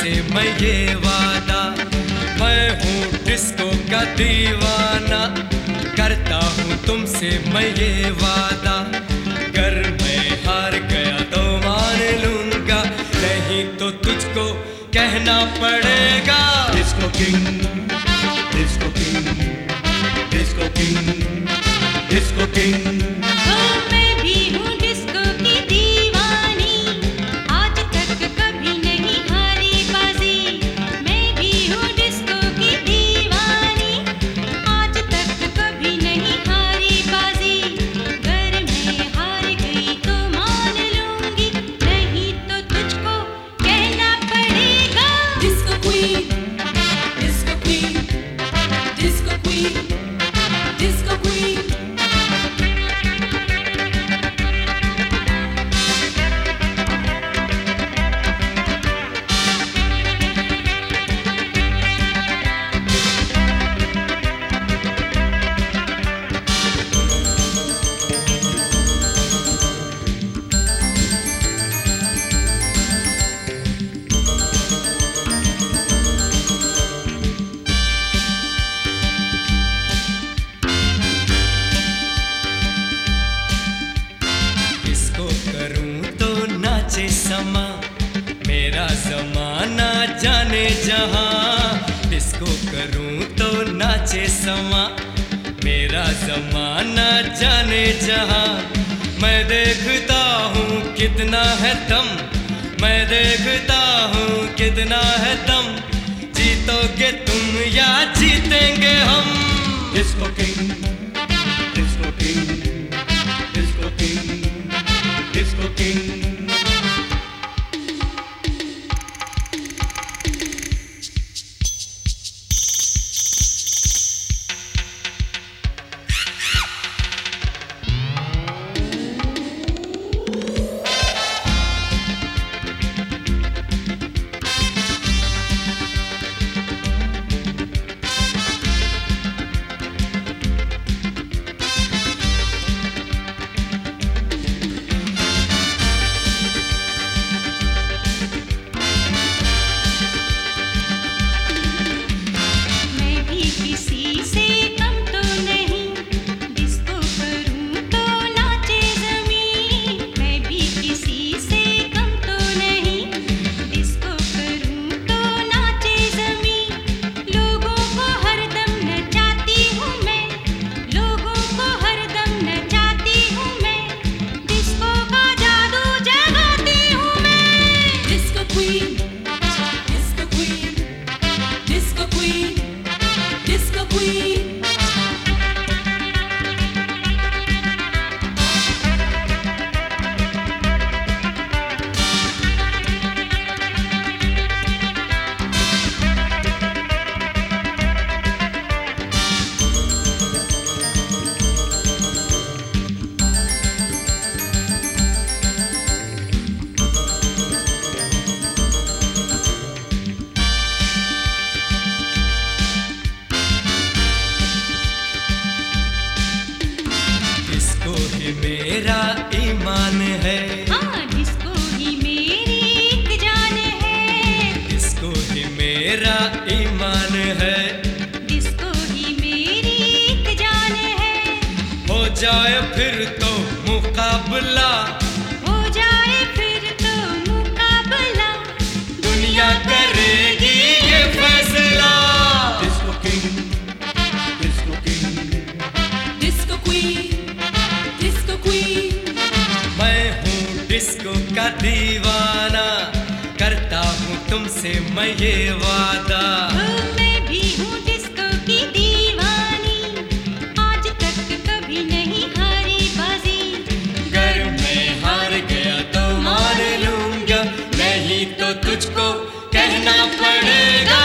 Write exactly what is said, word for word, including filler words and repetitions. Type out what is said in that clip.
तुमसे मैं ये वादा, मैं हूँ डिस्को का दीवाना, करता हूँ तुमसे मैं ये वादा। अगर मैं हार गया तो मान लूंगा, नहीं तो तुझको कहना पड़ेगा। Disco king, disco king, disco king, disco king. मैं भी हूँ डिस्को की दीवानी, आज तक कभी नहीं हारी बाजी। मैं भी हूँ डिस्को की दीवानी, आज तक कभी नहीं हारी बाजी। अगर मैं हार गई तो मान लूंगी, नहीं तो तुझको कहना पड़ेगा। Disco queen, disco queen, disco queen, disco queen. नाचे समा मेरा जमाना जाने जहां, डिस्को करूं तो नाचे समा मेरा जमाना जाने जहां। मैं देखता हूँ कितना है दम, मैं देखता हूँ कितना है दम, जीतोगे तुम या जीतेंगे हम। Disco king, disco king, disco king, disco king. मेरा ईमान है, हाँ डिस्को ही मेरी एक जान है। डिस्को ही मेरा ईमान है, डिस्को ही मेरी एक जान है। हो जाए फिर तो मुकाबला, हो जाए फिर तो मुकाबला, दुनिया करेगी ये फैसला। Disco king, disco king, disco queen, disco queen. मैं हूँ डिस्को का दीवाना, करता हूँ तुमसे मैं ये वादा। मैं भी हूँ डिस्को की दीवानी, आज तक कभी नहीं हारी बाजी। अगर मैं हार गया तो मान लूंगा, नहीं तो तुझको कहना पड़ेगा।